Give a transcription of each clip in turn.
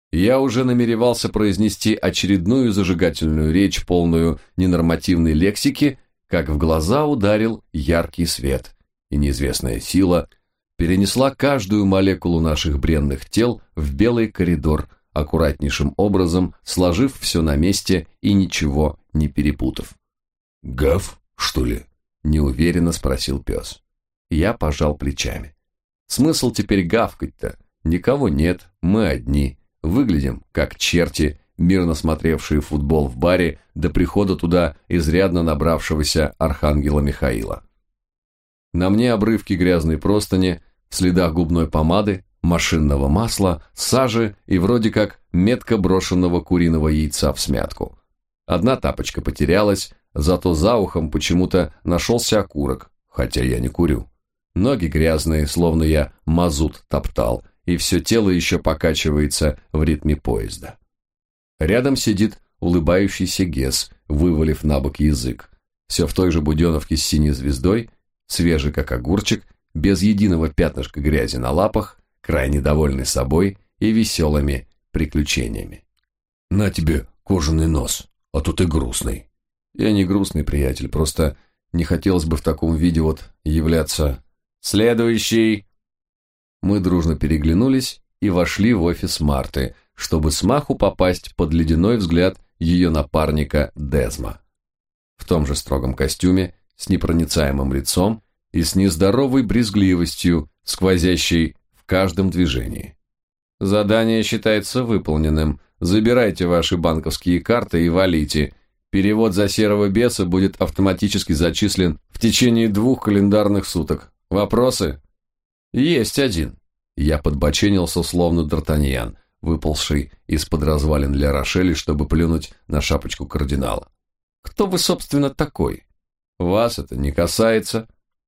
Я уже намеревался произнести очередную зажигательную речь, полную ненормативной лексики, как в глаза ударил яркий свет, и неизвестная сила перенесла каждую молекулу наших бренных тел в белый коридор, аккуратнейшим образом сложив все на месте и ничего не перепутав. «Гав, что ли?» – неуверенно спросил пес. Я пожал плечами. Смысл теперь гавкать-то? Никого нет, мы одни. Выглядим, как черти, мирно смотревшие футбол в баре до прихода туда изрядно набравшегося архангела Михаила. На мне обрывки грязной простыни, в следах губной помады, машинного масла, сажи и вроде как метко брошенного куриного яйца всмятку. Одна тапочка потерялась, зато за ухом почему-то нашелся окурок, хотя я не курю. Ноги грязные, словно я мазут топтал, и все тело еще покачивается в ритме поезда. Рядом сидит улыбающийся Гес, вывалив на бок язык. Все в той же буденовке с синей звездой, свежий как огурчик, без единого пятнышка грязи на лапах, крайне довольный собой и веселыми приключениями. «На тебе кожаный нос, а то ты грустный». Я не грустный, приятель, просто не хотелось бы в таком виде вот являться. «Следующий!» Мы дружно переглянулись и вошли в офис Марты, чтобы смаху попасть под ледяной взгляд ее напарника Дезма. В том же строгом костюме, с непроницаемым лицом и с нездоровой брезгливостью, сквозящей в каждом движении. «Задание считается выполненным. Забирайте ваши банковские карты и валите. Перевод за серого беса будет автоматически зачислен в течение 2 календарных суток. Вопросы?» «Есть один». Я подбоченился, словно Д'Артаньян, выползший из-под развалин Ля Рошеля, чтобы плюнуть на шапочку кардинала. «Кто вы, собственно, такой? Вас это не касается».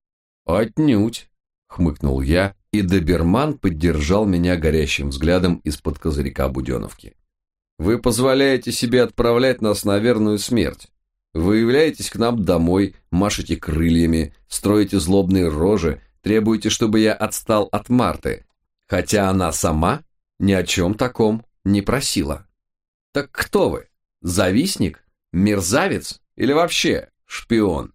«Отнюдь», — хмыкнул я, и доберман поддержал меня горящим взглядом из-под козырька буденовки. «Вы позволяете себе отправлять нас на верную смерть. Вы являетесь к нам домой, машете крыльями, строите злобные рожи, требуете, чтобы я отстал от Марты, хотя она сама ни о чем таком не просила. Так кто вы? Завистник? Мерзавец? Или вообще шпион?»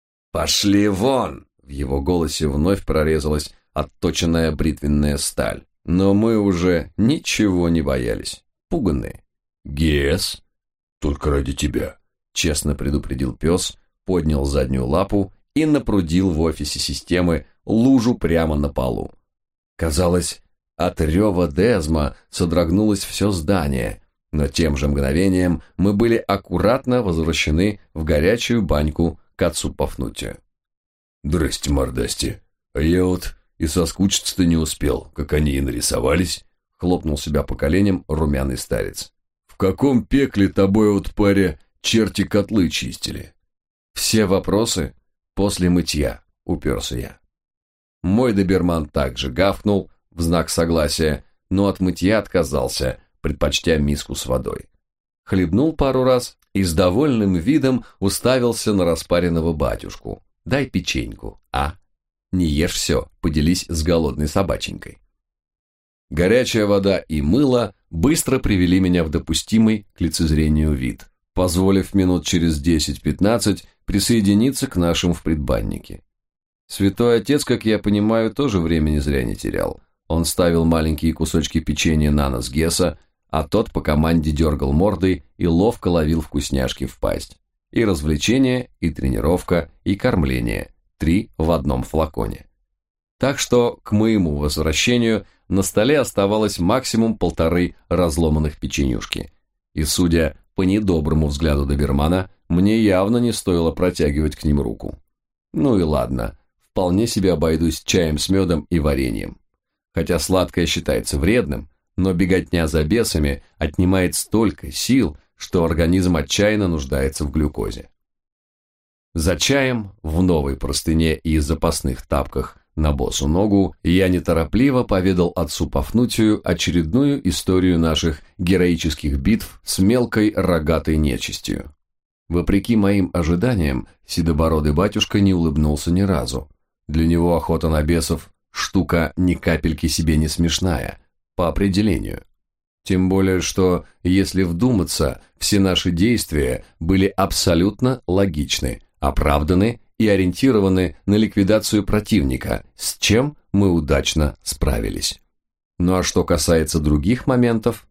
«Пошли вон!» В его голосе вновь прорезалась отточенная бритвенная сталь. Но мы уже ничего не боялись, пуганные. «Гес, только ради тебя», — честно предупредил пес, поднял заднюю лапу и напрудил в офисе системы лужу прямо на полу. Казалось, от рева Дезма содрогнулось все здание, но тем же мгновением мы были аккуратно возвращены в горячую баньку к отцу Пафнутию. «Здрасте, мордасти, а я вот и соскучиться-то не успел, как они и нарисовались», — хлопнул себя по коленям румяный старец. «В каком пекле тобой вот, паря, черти котлы чистили?» «Все вопросы после мытья», — уперся я. Мой доберман также гавкнул в знак согласия, но от мытья отказался, предпочтя миску с водой. Хлебнул пару раз и с довольным видом уставился на распаренного батюшку. «Дай печеньку, а? Не ешь все, поделись с голодной собаченькой». Горячая вода и мыло быстро привели меня в допустимый к лицезрению вид, позволив минут через 10-15 присоединиться к нашим в предбаннике. Святой отец, как я понимаю, тоже времени зря не терял. Он ставил маленькие кусочки печенья на нос Геса, а тот по команде дергал мордой и ловко ловил вкусняшки в пасть. И развлечение, и тренировка, и кормление. 3 в одном флаконе. Так что к моему возвращению на столе оставалось максимум 1,5 разломанных печенюшки. И, судя по недоброму взгляду добермана, мне явно не стоило протягивать к ним руку. Ну и ладно, вполне себе обойдусь чаем с медом и вареньем. Хотя сладкое считается вредным, но беготня за бесами отнимает столько сил, что организм отчаянно нуждается в глюкозе. За чаем, в новой простыне и запасных тапках на босу ногу, я неторопливо поведал отцу Пафнутию очередную историю наших героических битв с мелкой рогатой нечистью. Вопреки моим ожиданиям, седобородый батюшка не улыбнулся ни разу. Для него охота на бесов – штука ни капельки себе не смешная, по определению. Тем более, что, если вдуматься, все наши действия были абсолютно логичны, оправданы и ориентированы на ликвидацию противника, с чем мы удачно справились. Ну а что касается других моментов...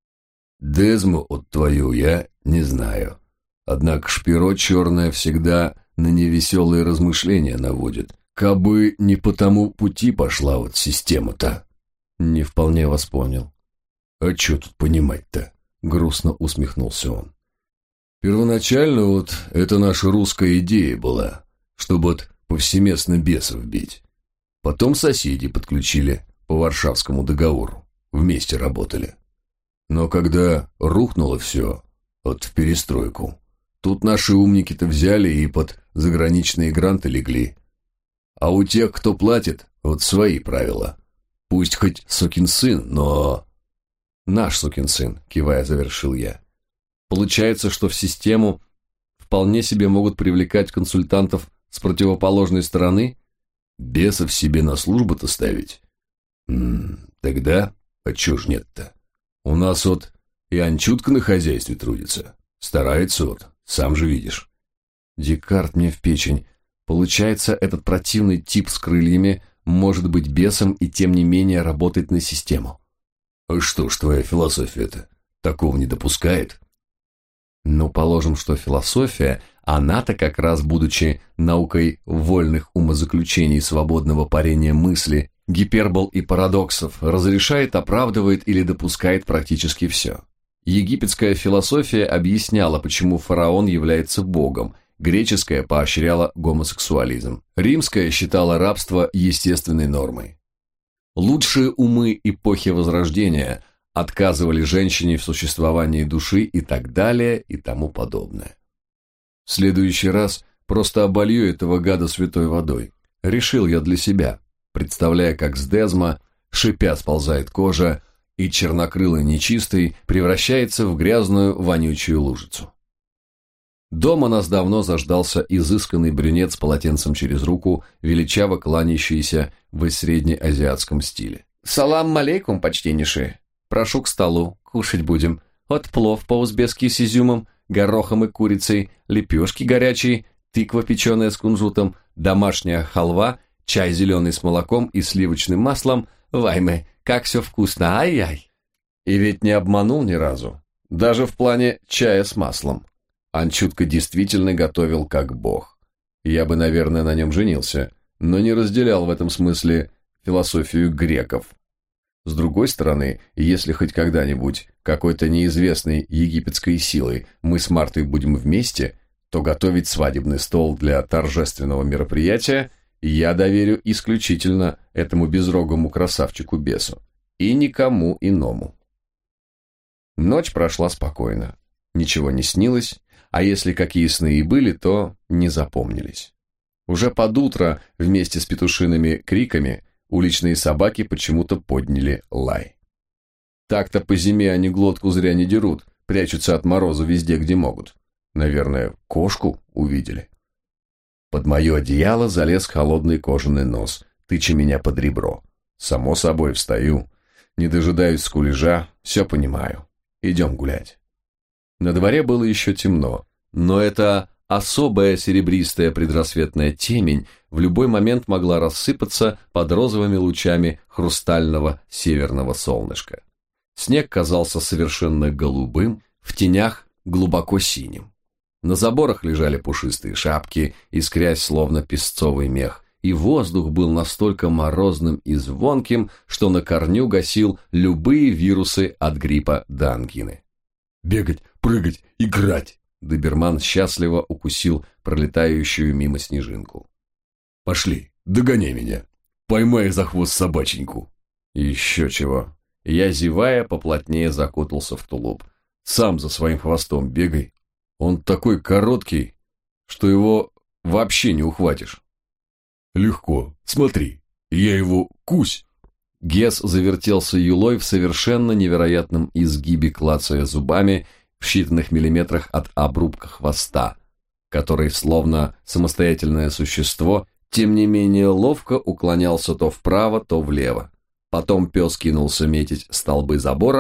Дезму от твою я не знаю. Однако шпиро черное всегда на невеселые размышления наводит. Кабы не по тому пути пошла вот система-то. Не вполне вас понял. А что тут понимать-то? Грустно усмехнулся он. Первоначально вот это наша русская идея была, чтобы вот повсеместно бесов бить. Потом соседи подключили по Варшавскому договору. Вместе работали. Но когда рухнуло все, вот в перестройку, тут наши умники-то взяли и под заграничные гранты легли. А у тех, кто платит, вот свои правила. Пусть хоть сукин сын, но... Наш сукин сын, кивая, завершил я. Получается, что в систему вполне себе могут привлекать консультантов с противоположной стороны? Бесов себе на службу-то ставить? Тогда, а чё ж нет-то? У нас вот и Анчутка на хозяйстве трудится. Старается вот, сам же видишь. Декарт мне в печень. Получается, этот противный тип с крыльями может быть бесом и тем не менее работать на систему. А что ж твоя философия-то такого не допускает? Ну, положим, что философия, она-то как раз, будучи наукой вольных умозаключений, свободного парения мысли, гипербол и парадоксов, разрешает, оправдывает или допускает практически все. Египетская философия объясняла, почему фараон является богом, греческая поощряла гомосексуализм, римская считала рабство естественной нормой. Лучшие умы эпохи Возрождения отказывали женщине в существовании души и так далее и тому подобное. В следующий раз просто оболью этого гада святой водой. Решил я для себя, представляя, как с Дезма, шипя, сползает кожа, и чернокрылый нечистый превращается в грязную вонючую лужицу. Дома нас давно заждался изысканный брюнет с полотенцем через руку, величаво кланяющийся в среднеазиатском стиле. «Салам алейкум, почтеннейшие! Прошу к столу, кушать будем. Вот плов по-узбекски с изюмом, горохом и курицей, лепешки горячие, тыква печеная с кунжутом, домашняя халва, чай зеленый с молоком и сливочным маслом. Вайме, как все вкусно, ай-яй!» И ведь не обманул ни разу, даже в плане чая с маслом. Анчутка действительно готовил как бог. Я бы, наверное, на нем женился, но не разделял в этом смысле философию греков. С другой стороны, если хоть когда-нибудь какой-то неизвестной египетской силой мы с Мартой будем вместе, то готовить свадебный стол для торжественного мероприятия я доверю исключительно этому безрогому красавчику-бесу и никому иному. Ночь прошла спокойно. Ничего не снилось, а если какие сны и были, то не запомнились. Уже под утро вместе с петушиными криками уличные собаки почему-то подняли лай. Так-то по зиме они глотку зря не дерут, прячутся от мороза везде, где могут. Наверное, кошку увидели. Под мое одеяло залез холодный кожаный нос, тыча меня под ребро. Само собой встаю, не дожидаюсь скулежа, все понимаю. Идем гулять. На дворе было еще темно, но эта особая серебристая предрассветная темень в любой момент могла рассыпаться под розовыми лучами хрустального северного солнышка. Снег казался совершенно голубым, в тенях глубоко синим. На заборах лежали пушистые шапки, искрясь словно песцовый мех, и воздух был настолько морозным и звонким, что на корню гасил любые вирусы от гриппа до ангины. «Бегать, прыгать, играть!» Доберман счастливо укусил пролетающую мимо снежинку. «Пошли, догоняй меня, поймай за хвост собаченьку!» Еще чего. Я, зевая, поплотнее закутался в тулуп. «Сам за своим хвостом бегай. Он такой короткий, что его вообще не ухватишь». «Легко, смотри, я его кусь!» Гес завертелся юлой в совершенно невероятном изгибе, клацая зубами в считанных миллиметрах от обрубка хвоста, который, словно самостоятельное существо, тем не менее ловко уклонялся то вправо, то влево. Потом пес кинулся метить столбы забора,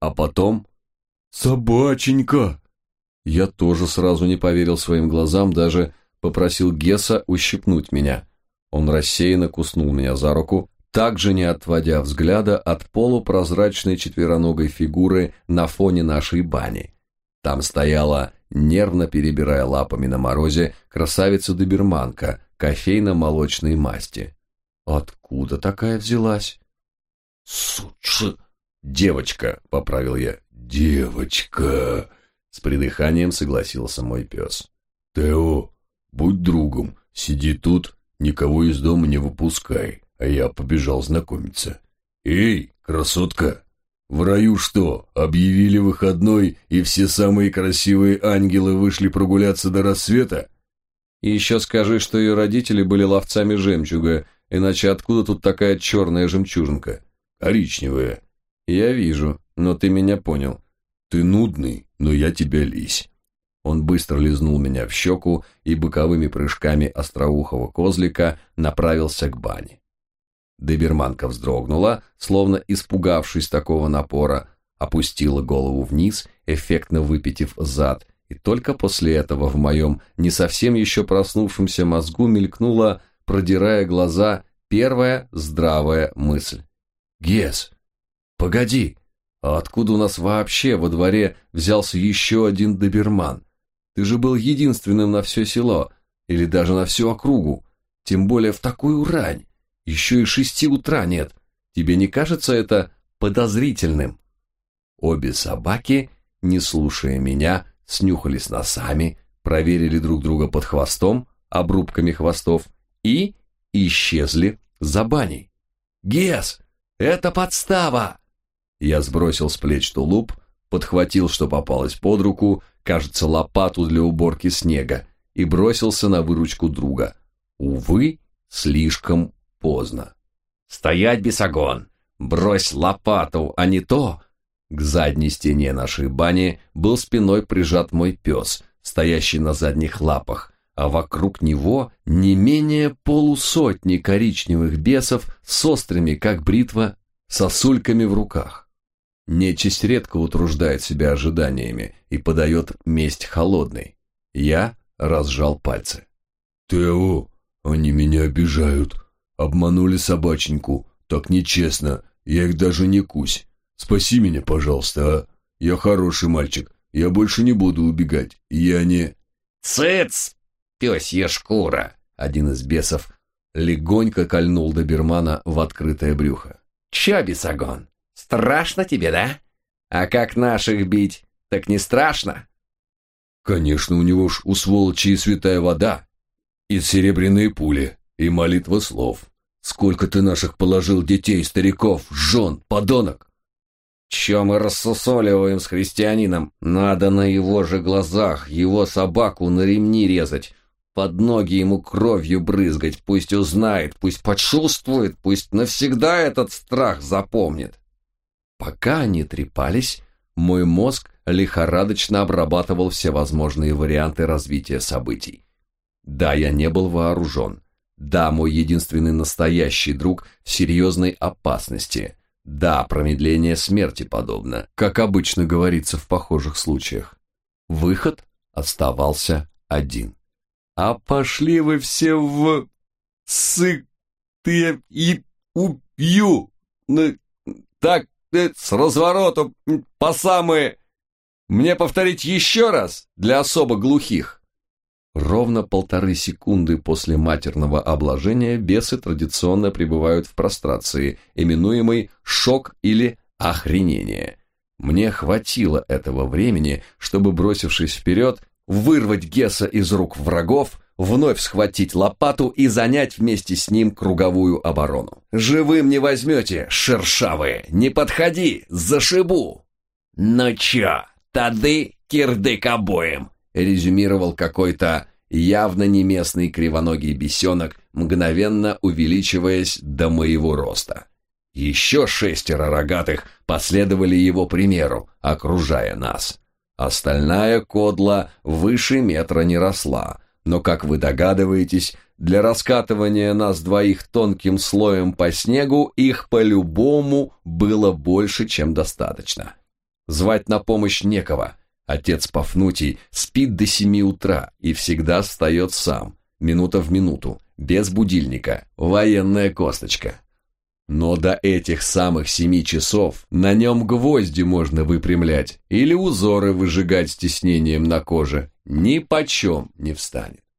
А потом... «Собаченька!» Я тоже сразу не поверил своим глазам, даже попросил Гесса ущипнуть меня. Он рассеянно куснул меня за руку, также не отводя взгляда от полупрозрачной четвероногой фигуры на фоне нашей бани. Там стояла, нервно перебирая лапами на морозе, красавица-доберманка кофейно-молочной масти. Откуда такая взялась? «Сучи!» «Девочка», — поправил я. «Девочка!» — с придыханием согласился мой пес. «Тео, будь другом, сиди тут, никого из дома не выпускай, а я побежал знакомиться. Эй, красотка, в раю что, объявили выходной, и все самые красивые ангелы вышли прогуляться до рассвета?» И еще скажи, что ее родители были ловцами жемчуга, иначе откуда тут такая черная жемчужинка? «Коричневая». Я вижу, но ты меня понял. «Ты нудный, но я тебя лись». Он быстро лизнул меня в щеку и боковыми прыжками остроухого козлика направился к бане. Доберманка вздрогнула, словно испугавшись такого напора, опустила голову вниз, эффектно выпятив зад, и только после этого в моем не совсем еще проснувшемся мозгу мелькнула, продирая глаза, первая здравая мысль. «Гес, погоди, а откуда у нас вообще во дворе взялся еще один доберман? Ты же был единственным на все село, или даже на всю округу, тем более в такую рань. Еще и 6 утра нет. Тебе не кажется это подозрительным?» Обе собаки, не слушая меня, снюхались носами, проверили друг друга под хвостом, обрубками хвостов, и исчезли за баней. «Гес, это подстава!» Я сбросил с плеч тулуп, подхватил, что попалось под руку, кажется, лопату для уборки снега, и бросился на выручку друга. Увы, слишком поздно. «Стоять, бесогон! Брось лопату, а не то!» К задней стене нашей бани был спиной прижат мой пес, стоящий на задних лапах, а вокруг него не менее полусотни коричневых бесов с острыми, как бритва, сосульками в руках. Нечисть редко утруждает себя ожиданиями и подает месть холодной. Я разжал пальцы. «Тео, они меня обижают. Обманули собаченьку. Так нечестно. Я их даже не кусь. Спаси меня, пожалуйста, а? Я хороший мальчик. Я больше не буду убегать. Я не...» «Цыц! Пёсья шкура!» Один из бесов легонько кольнул добермана в открытое брюхо. «Чё, бесогон, страшно тебе, да? А как наших бить, так не страшно?» «Конечно, у него ж у сволочи и святая вода, и серебряные пули, и молитва слов. Сколько ты наших положил детей, стариков, жен, подонок!» «Чё мы рассусоливаем с христианином? Надо на его же глазах его собаку на ремни резать, под ноги ему кровью брызгать, пусть узнает, пусть почувствует, пусть навсегда этот страх запомнит». Пока они трепались, мой мозг лихорадочно обрабатывал все возможные варианты развития событий. Да, я не был вооружен. Да, мой единственный настоящий друг в серьезной опасности. Да, промедление смерти подобно, как обычно говорится в похожих случаях. Выход оставался один. «А пошли вы все в... ты и убью! Ну, так, с разворотом, по самые... Мне повторить еще раз для особо глухих?» Ровно 1,5 секунды после матерного обложения бесы традиционно пребывают в прострации, именуемой шок или охренение. Мне хватило этого времени, чтобы, бросившись вперед, вырвать Гесса из рук врагов, вновь схватить лопату и занять вместе с ним круговую оборону. «Живым не возьмете, шершавые! Не подходи, зашибу!» «Ну чё, тады кирдык обоим!» резюмировал какой-то явно не местный кривоногий бесенок, мгновенно увеличиваясь до моего роста. Еще 6 рогатых последовали его примеру, окружая нас. Остальная кодла выше метра не росла, но, как вы догадываетесь, для раскатывания нас двоих тонким слоем по снегу их по-любому было больше, чем достаточно. Звать на помощь некого. Отец Пафнутий спит до 7 утра и всегда встает сам, минута в минуту, без будильника, военная косточка. Но до этих самых 7 часов на нем гвозди можно выпрямлять или узоры выжигать с тиснением на коже. Ни почем не встанет.